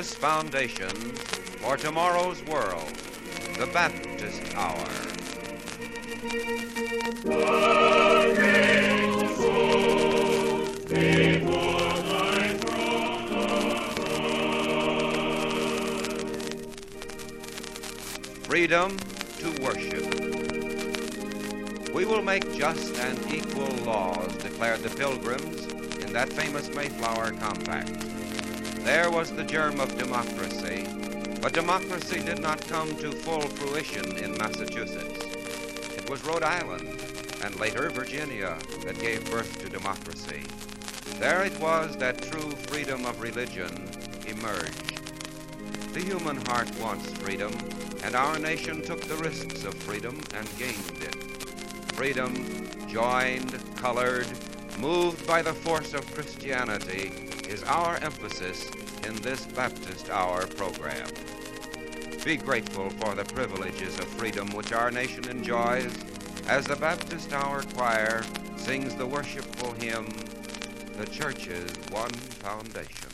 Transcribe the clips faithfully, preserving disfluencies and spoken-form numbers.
tremendous foundation for tomorrow's world, the Baptist Hour. Freedom to worship. We will make just and equal laws, declared the Pilgrims in that famous Mayflower Compact. There was the germ of democracy, but democracy did not come to full fruition in Massachusetts. It was Rhode Island, and later Virginia, that gave birth to democracy. There it was that true freedom of religion emerged. The human heart wants freedom, and our nation took the risks of freedom and gained it. Freedom, joined, colored, moved by the force of Christianity, is our emphasis in this Baptist Hour program. Be grateful for the privileges of freedom which our nation enjoys as the Baptist Hour Choir sings the worshipful hymn, The Church's One Foundation.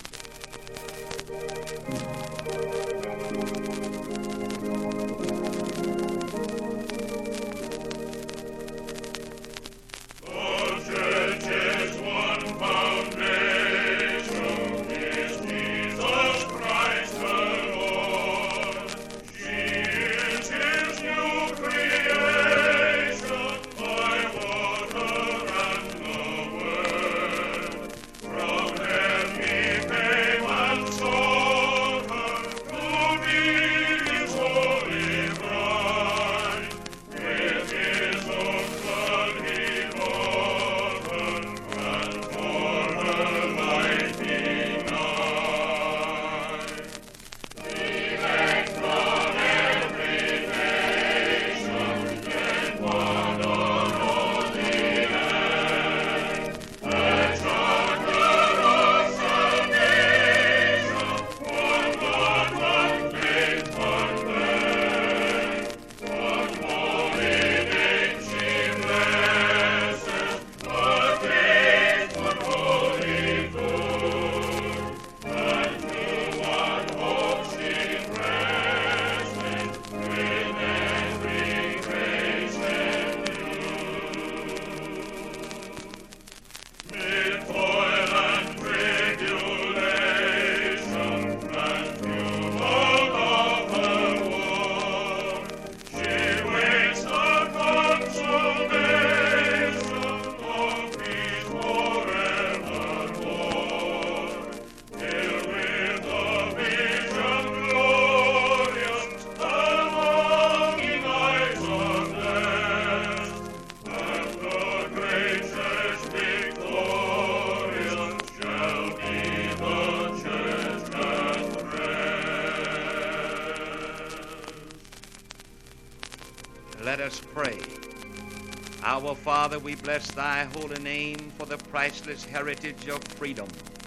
Let us pray. Our Father, we bless thy holy name for the priceless heritage of freedom,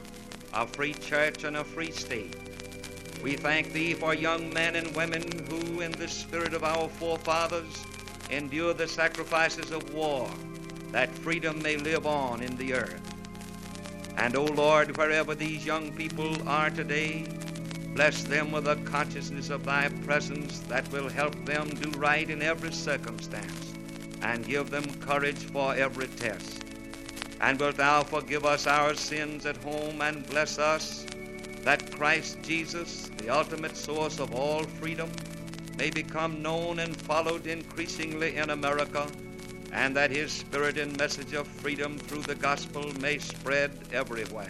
a free church and a free state. We thank thee for young men and women who, in the spirit of our forefathers, endure the sacrifices of war, that freedom may live on in the earth. And, O Lord, wherever these young people are today, bless them with a consciousness of thy presence that will help them do right in every circumstance and give them courage for every test. And wilt thou forgive us our sins at home and bless us, that Christ Jesus, the ultimate source of all freedom, may become known and followed increasingly in America, and that his spirit and message of freedom through the gospel may spread everywhere.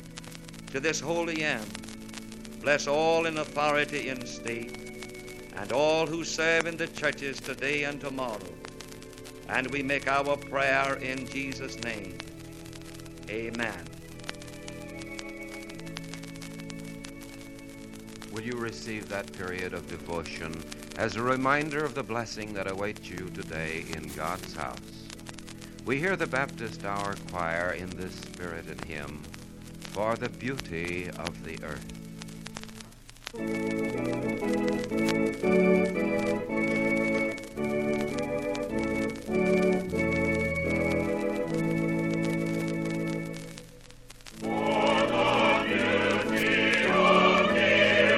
To this holy end, bless all in authority in state, and all who serve in the churches today and tomorrow. And we make our prayer in Jesus' name. Amen. Will you receive that period of devotion as a reminder of the blessing that awaits you today in God's house? We hear the Baptist Hour Choir in this spirited hymn, For the Beauty of the Earth. For the beauty of the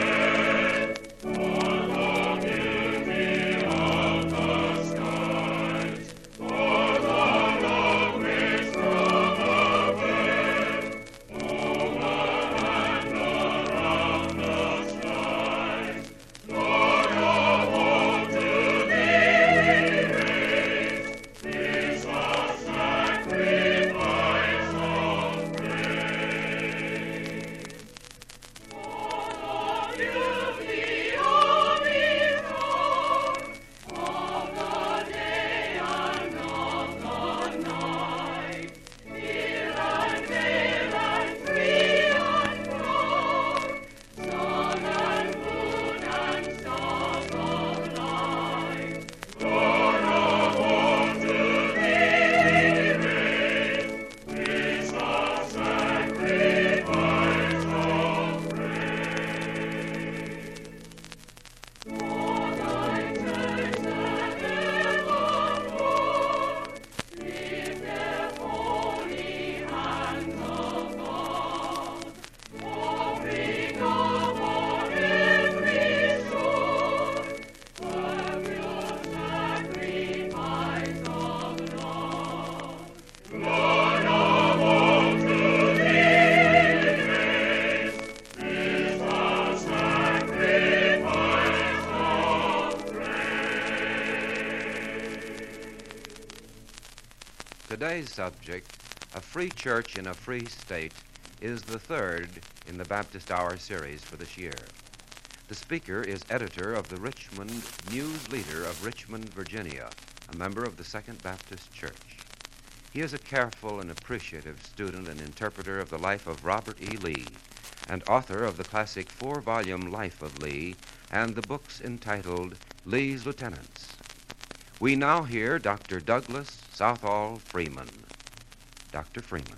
Today's subject, A Free Church in a Free State, is the third in the Baptist Hour series for this year. The speaker is editor of the Richmond News Leader of Richmond, Virginia, a member of the Second Baptist Church. He is a careful and appreciative student and interpreter of the life of Robert E. Lee, and author of the classic four-volume Life of Lee and the books entitled Lee's Lieutenants. We now hear Doctor Douglas Southall Freeman. Doctor Freeman.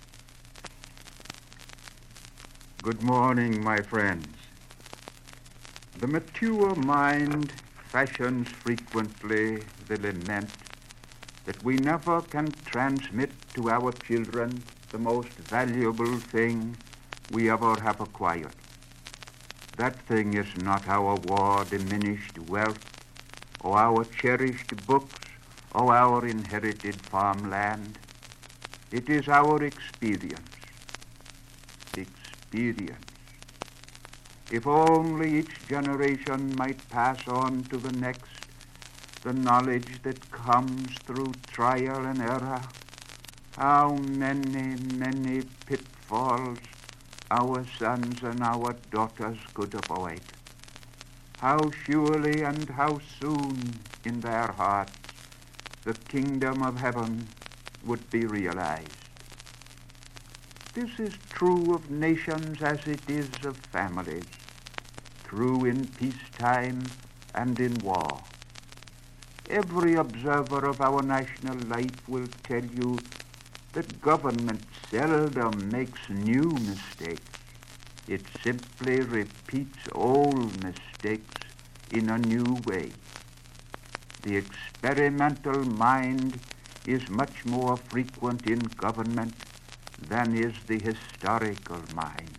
Good morning, my friends. The mature mind fashions frequently the lament that we never can transmit to our children the most valuable thing we ever have acquired. That thing is not our war-diminished wealth, or our cherished books, or our inherited farmland. It is our experience. Experience. If only each generation might pass on to the next the knowledge that comes through trial and error, how many, many pitfalls our sons and our daughters could avoid. How surely and how soon in their hearts the kingdom of heaven would be realized. This is true of nations as it is of families, true in peacetime and in war. Every observer of our national life will tell you that government seldom makes new mistakes. It simply repeats old mistakes in a new way. The experimental mind is much more frequent in government than is the historical mind.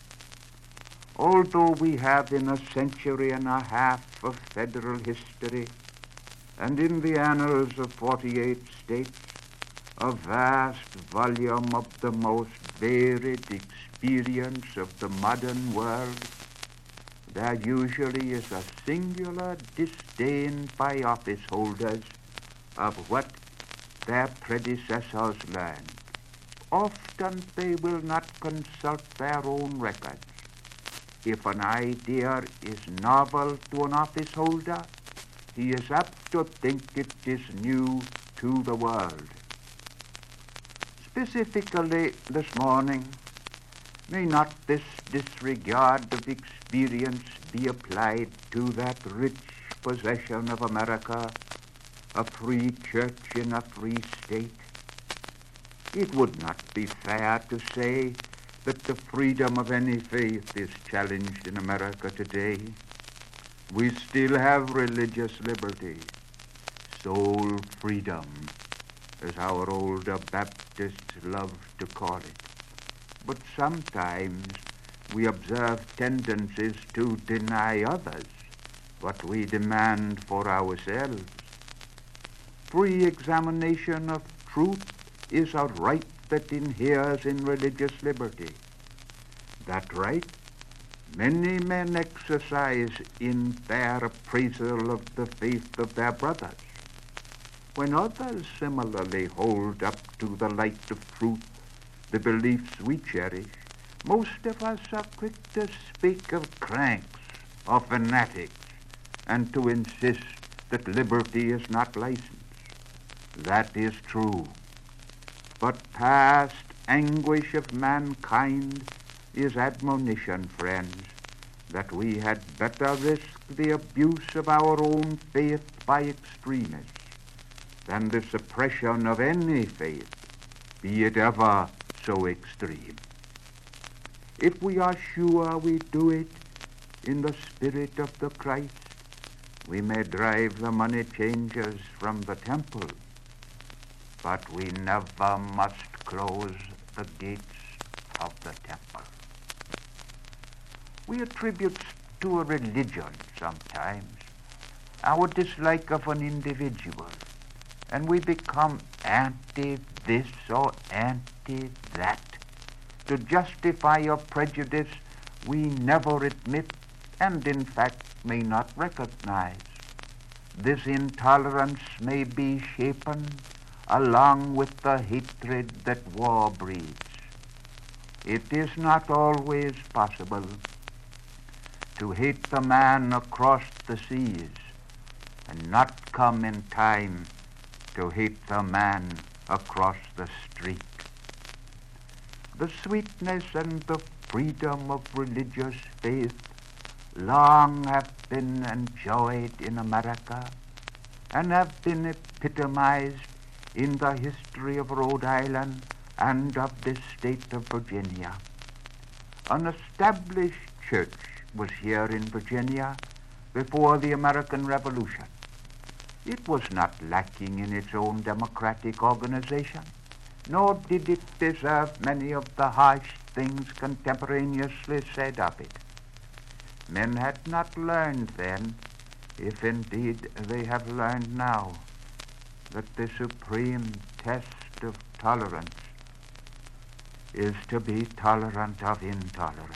Although we have in a century and a half of federal history, and in the annals of forty-eight states, a vast volume of the most varied experience of the modern world, there usually is a singular disdain by office holders of what their predecessors learned. Often they will not consult their own records. If an idea is novel to an office holder, he is apt to think it is new to the world. Specifically this morning, may not this disregard of experience be applied to that rich possession of America, a free church in a free state? It would not be fair to say that the freedom of any faith is challenged in America today. We still have religious liberty, soul freedom, as our older Baptists love to call it. But sometimes we observe tendencies to deny others what we demand for ourselves. Free examination of truth is a right that inheres in religious liberty. That right many men exercise in their appraisal of the faith of their brothers. When others similarly hold up to the light of truth the beliefs we cherish, most of us are quick to speak of cranks or fanatics and to insist that liberty is not licensed. That is true. But past anguish of mankind is admonition, friends, that we had better risk the abuse of our own faith by extremists than the suppression of any faith, be it ever so extreme. If we are sure we do it in the spirit of the Christ, we may drive the money changers from the temple, but we never must close the gates of the temple. We attribute to a religion sometimes our dislike of an individual, and we become anti-this or anti-that to justify a prejudice we never admit and in fact may not recognize. This intolerance may be shapen along with the hatred that war breeds. It is not always possible to hate the man across the seas and not come in time to hate the man across the street. The sweetness and the freedom of religious faith long have been enjoyed in America and have been epitomized in the history of Rhode Island and of this state of Virginia. An established church was here in Virginia before the American Revolution. It was not lacking in its own democratic organization, nor did it deserve many of the harsh things contemporaneously said of it. Men had not learned then, if indeed they have learned now, that the supreme test of tolerance is to be tolerant of intolerance.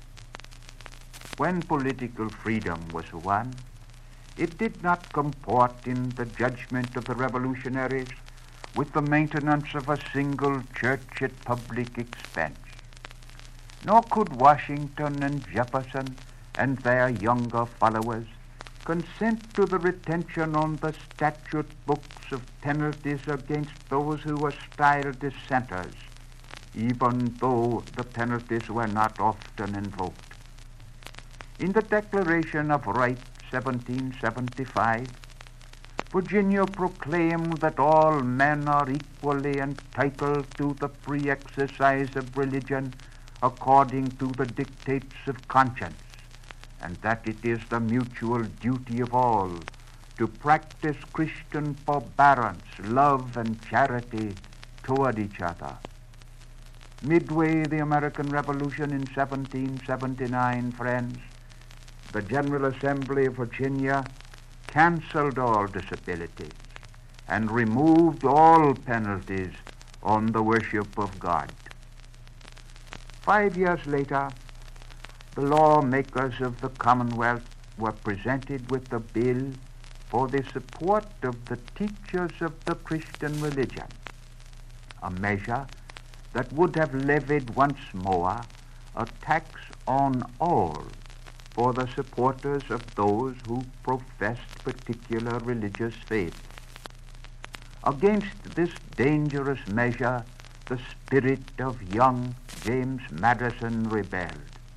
When political freedom was won, it did not comport in the judgment of the revolutionaries with the maintenance of a single church at public expense. Nor could Washington and Jefferson and their younger followers consent to the retention on the statute books of penalties against those who were styled dissenters, even though the penalties were not often invoked. In the Declaration of Rights, seventeen seventy-five, Virginia proclaimed that all men are equally entitled to the free exercise of religion according to the dictates of conscience, and that it is the mutual duty of all to practice Christian forbearance, love, and charity toward each other. Midway the American Revolution in seventeen seventy-nine, friends, the General Assembly of Virginia canceled all disabilities and removed all penalties on the worship of God. Five years later, the lawmakers of the Commonwealth were presented with a bill for the support of the teachers of the Christian religion, a measure that would have levied once more a tax on all for the supporters of those who professed particular religious faith. Against this dangerous measure, the spirit of young James Madison rebelled.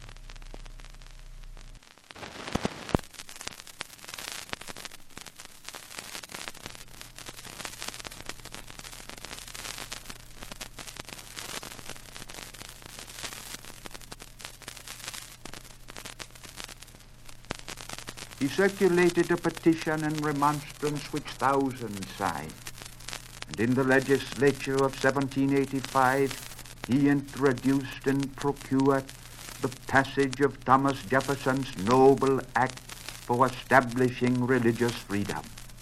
He circulated a petition and remonstrance which thousands signed, and in the legislature of seventeen eighty-five he introduced and procured the passage of Thomas Jefferson's noble act for establishing religious freedom.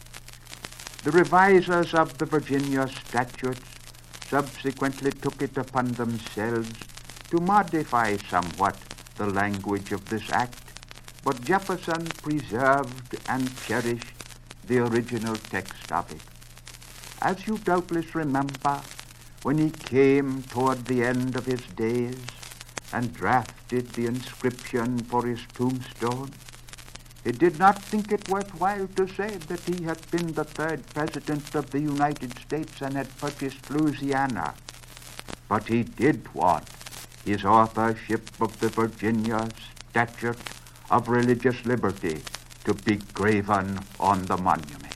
The revisers of the Virginia statutes subsequently took it upon themselves to modify somewhat the language of this act, but Jefferson preserved and cherished the original text of it. As you doubtless remember, when he came toward the end of his days and drafted the inscription for his tombstone, he did not think it worthwhile to say that he had been the third president of the United States and had purchased Louisiana. But he did want his authorship of the Virginia Statute of Religious Liberty to be graven on the monument.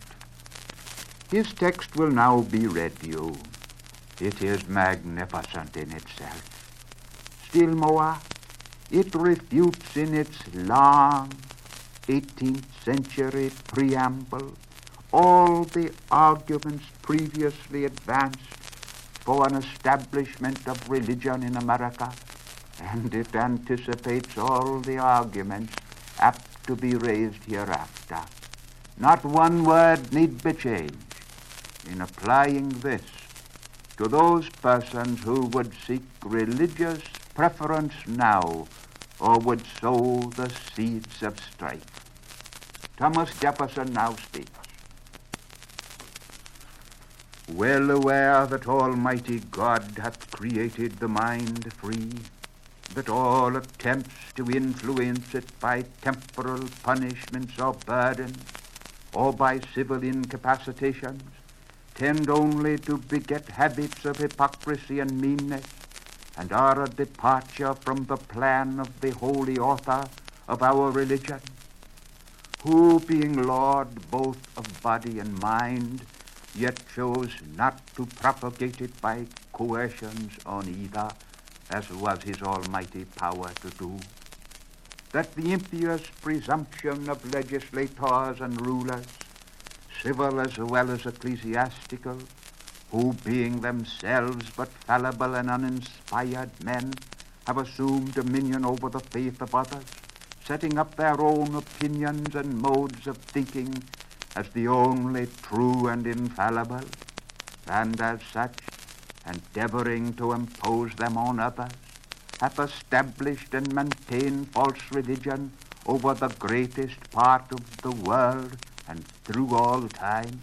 His text will now be read to you. It is magnificent in itself. Still more, it refutes in its long eighteenth century preamble all the arguments previously advanced for an establishment of religion in America, and it anticipates all the arguments apt to be raised hereafter. Not one word need be changed in applying this to those persons who would seek religious preference now or would sow the seeds of strife. Thomas Jefferson now speaks. well aware that Almighty God hath created the mind free, that all attempts to influence it by temporal punishments or burdens, or by civil incapacitations, tend only to beget habits of hypocrisy and meanness, and are a departure from the plan of the holy author of our religion, who, being Lord both of body and mind, yet chose not to propagate it by coercions on either, as was his almighty power to do, that the impious presumption of legislators and rulers, civil as well as ecclesiastical, who, being themselves but fallible and uninspired men, have assumed dominion over the faith of others, setting up their own opinions and modes of thinking as the only true and infallible, and as such, endeavoring to impose them on others, hath established and maintained false religion over the greatest part of the world and through all time,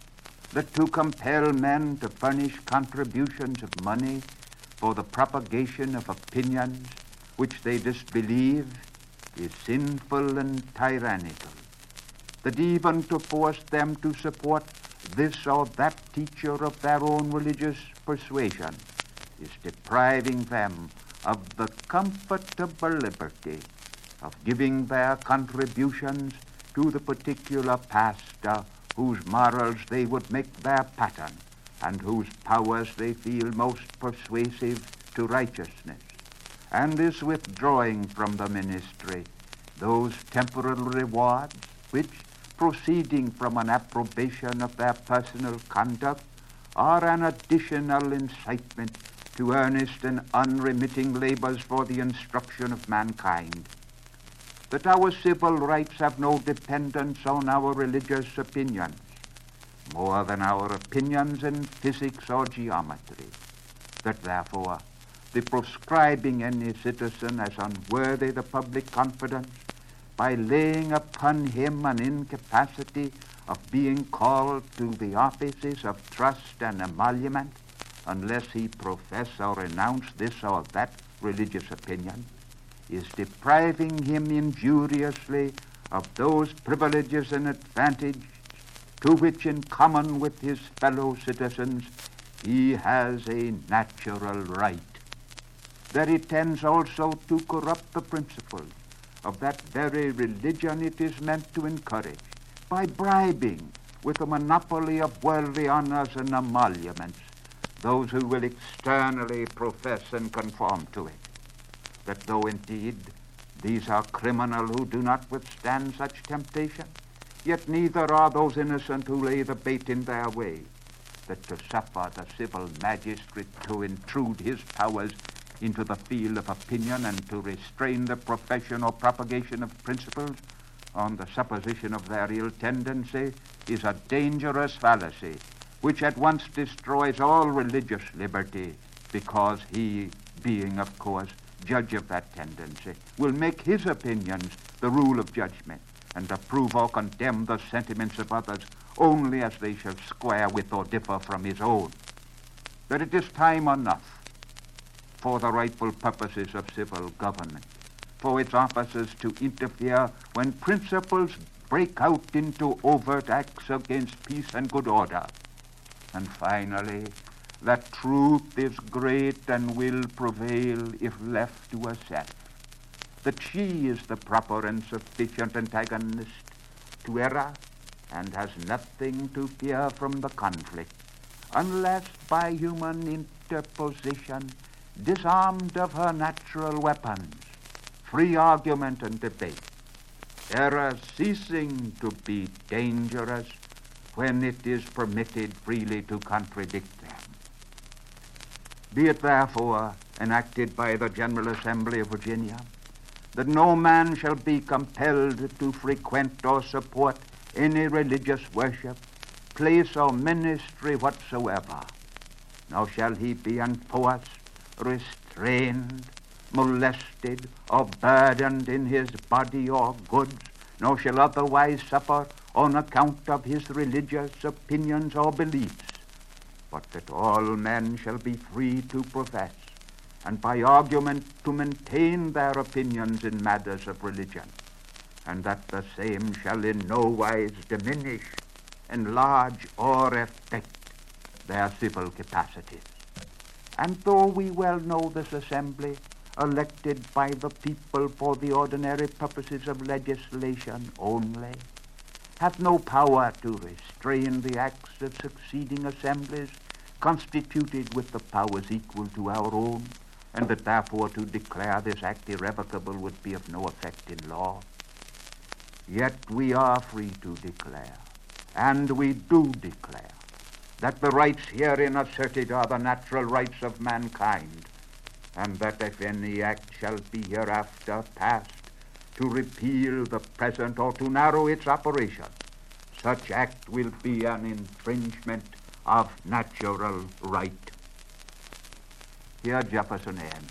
that to compel men to furnish contributions of money for the propagation of opinions which they disbelieve is sinful and tyrannical, that even to force them to support this or that teacher of their own religious persuasion is depriving them of the comfortable liberty of giving their contributions to the particular pastor whose morals they would make their pattern and whose powers they feel most persuasive to righteousness, and is withdrawing from the ministry those temporal rewards which, proceeding from an approbation of their personal conduct, are an additional incitement to earnest and unremitting labors for the instruction of mankind, that our civil rights have no dependence on our religious opinions, more than our opinions in physics or geometry, that therefore the proscribing any citizen as unworthy the public confidence by laying upon him an incapacity of being called to the offices of trust and emolument unless he profess or renounce this or that religious opinion, is depriving him injuriously of those privileges and advantages to which, in common with his fellow citizens, he has a natural right. That it tends also to corrupt the principles of that very religion it is meant to encourage by bribing with a monopoly of worldly honors and emoluments those who will externally profess and conform to it. That though indeed these are criminal who do not withstand such temptation, yet neither are those innocent who lay the bait in their way, that to suffer the civil magistrate to intrude his powers into the field of opinion and to restrain the profession or propagation of principles on the supposition of their ill tendency is a dangerous fallacy, which at once destroys all religious liberty, because he, being, of course, judge of that tendency, will make his opinions the rule of judgment, and approve or condemn the sentiments of others only as they shall square with or differ from his own. That it is time enough for the rightful purposes of civil government, for its officers to interfere when principles break out into overt acts against peace and good order. And finally, that truth is great and will prevail if left to herself, that she is the proper and sufficient antagonist to error and has nothing to fear from the conflict, unless by human interposition, disarmed of her natural weapons, free argument and debate, error ceasing to be dangerous when it is permitted freely to contradict them. Be it therefore enacted by the General Assembly of Virginia that no man shall be compelled to frequent or support any religious worship, place or ministry whatsoever, nor shall he be enforced, restrained, molested, or burdened in his body or goods, nor shall otherwise suffer on account of his religious opinions or beliefs, but that all men shall be free to profess, and by argument to maintain their opinions in matters of religion, and that the same shall in no wise diminish, enlarge, or affect their civil capacities. And though we well know this assembly, elected by the people for the ordinary purposes of legislation only, hath no power to restrain the acts of succeeding assemblies constituted with the powers equal to our own, and that therefore to declare this act irrevocable would be of no effect in law, yet we are free to declare, and we do declare, that the rights herein asserted are the natural rights of mankind, and that if any act shall be hereafter passed to repeal the present or to narrow its operation, such act will be an infringement of natural right. Here Jefferson ends.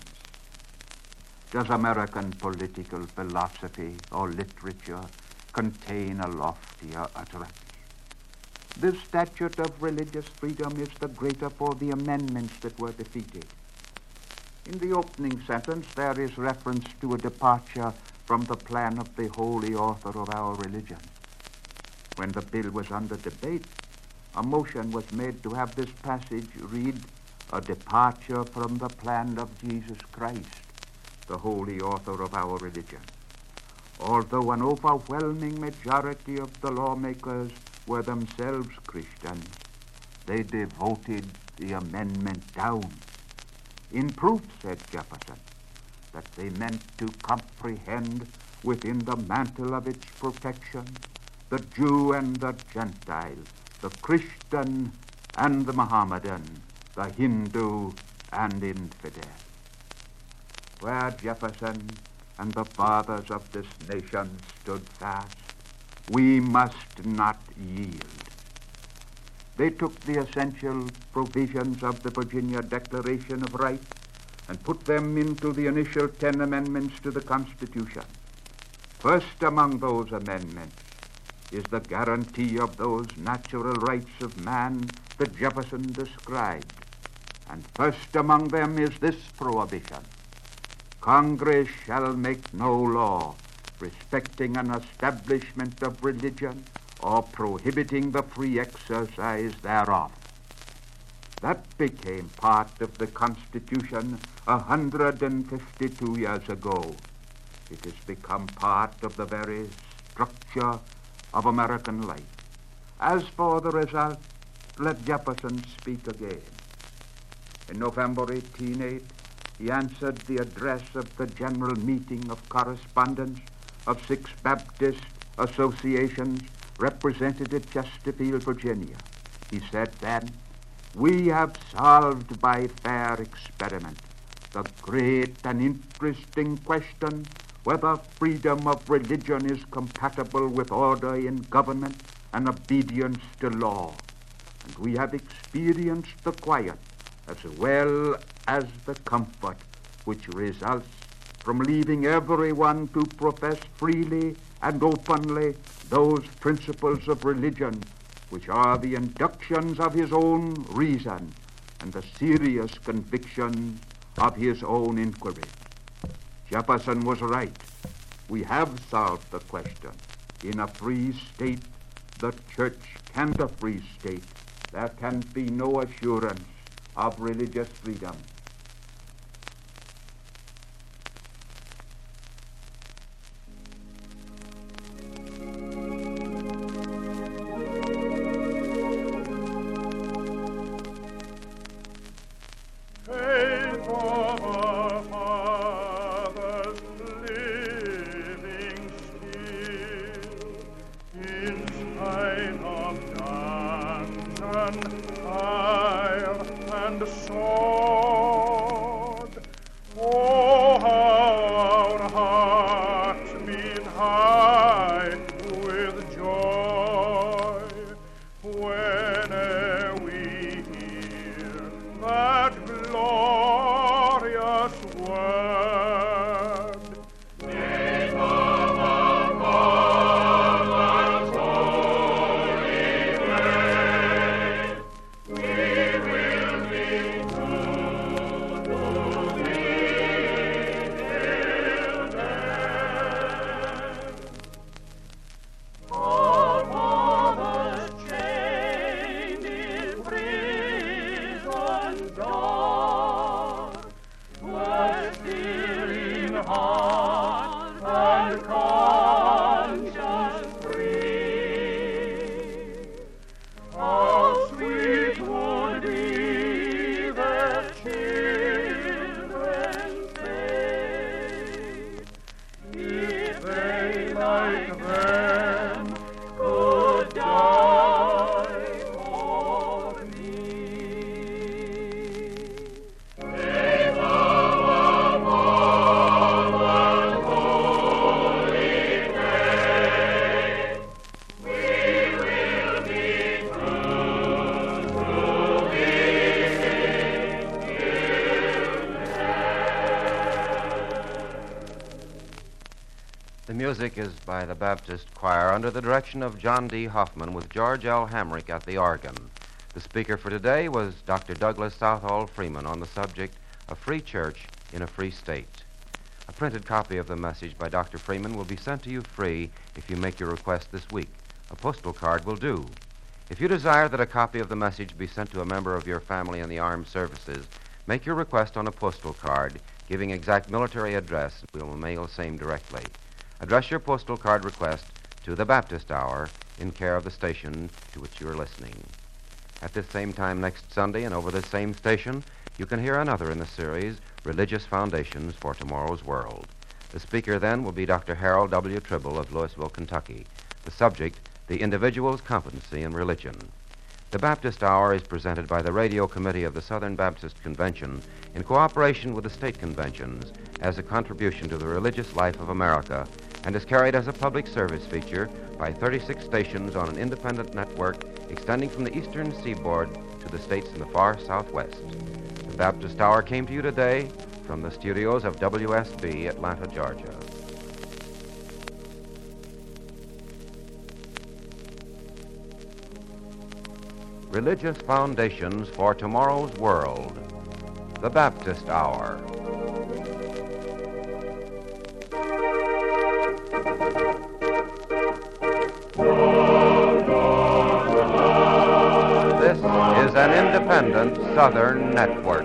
Does American political philosophy or literature contain a loftier utterance? This statute of religious freedom is the greater for the amendments that were defeated. In the opening sentence, there is reference to a departure from the plan of the holy author of our religion. When the bill was under debate, a motion was made to have this passage read, "A departure from the plan of Jesus Christ, the holy author of our religion." Although an overwhelming majority of the lawmakers were themselves Christians, they devoted the amendment down. In proof, said Jefferson, that they meant to comprehend within the mantle of its protection the Jew and the Gentile, the Christian and the Mohammedan, the Hindu and infidel. Where Jefferson and the fathers of this nation stood fast, we must not yield. They took the essential provisions of the Virginia Declaration of Rights and put them into the initial ten amendments to the Constitution. First among those amendments is the guarantee of those natural rights of man that Jefferson described. And first among them is this prohibition: Congress shall make no law respecting an establishment of religion or prohibiting the free exercise thereof. That became part of the Constitution a hundred and fifty-two years ago. It has become part of the very structure of American life. As for the result, let Jefferson speak again. In November eighteen oh eight, he answered the address of the General Meeting of Correspondents of six Baptist associations represented at Chesterfield, Virginia. He said then, "We have solved by fair experiment the great and interesting question whether freedom of religion is compatible with order in government and obedience to law. And we have experienced the quiet as well as the comfort which results from leaving everyone to profess freely and openly those principles of religion which are the inductions of his own reason and the serious conviction of his own inquiry." Jefferson was right. We have solved the question. In a free state, the church and a free state, there can be no assurance of religious freedom. Fire and sword. music is by the Baptist Choir under the direction of John D. Hoffman with George L. Hamrick at the organ. The speaker for today was Doctor Douglas Southall Freeman on the subject, A Free Church in a Free State. A printed copy of the message by Doctor Freeman will be sent to you free if you make your request this week. A postal card will do. If you desire that a copy of the message be sent to a member of your family in the armed services, make your request on a postal card giving exact military address. We will mail same directly. Address your postal card request to the Baptist Hour in care of the station to which you are listening. At this same time next Sunday and over this same station, you can hear another in the series, Religious Foundations for Tomorrow's World. The speaker then will be Doctor Harold W. Tribble of Louisville, Kentucky. The subject, the individual's competency in religion. The Baptist Hour is presented by the Radio Committee of the Southern Baptist Convention in cooperation with the state conventions as a contribution to the religious life of America and is carried as a public service feature by thirty-six stations on an independent network extending from the eastern seaboard to the states in the far southwest. The Baptist Hour came to you today from the studios of W S B, Atlanta, Georgia. Religious Foundations for Tomorrow's World. The Baptist Hour. This is an independent Southern network.